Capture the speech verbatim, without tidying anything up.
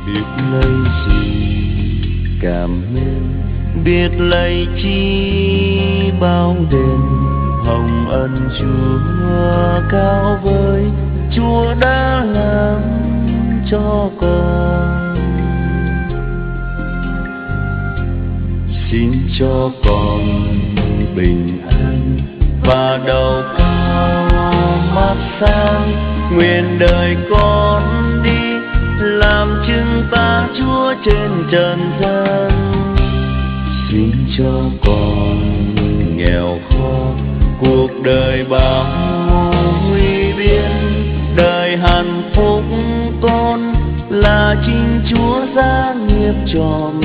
biết lấy gì cảm mến, biết lấy chi bao đêm. Hồng ân Chúa cao vời, Chúa đã làm cho con. Xin cho con bình an và đầu cao mắt sáng, nguyện đời con đi làm chứng ta Chúa trên trần gian. Xin cho con nghèo khó cuộc đời bao nguy biên, đời hạnh phúc con là chính Chúa gia nghiệp cho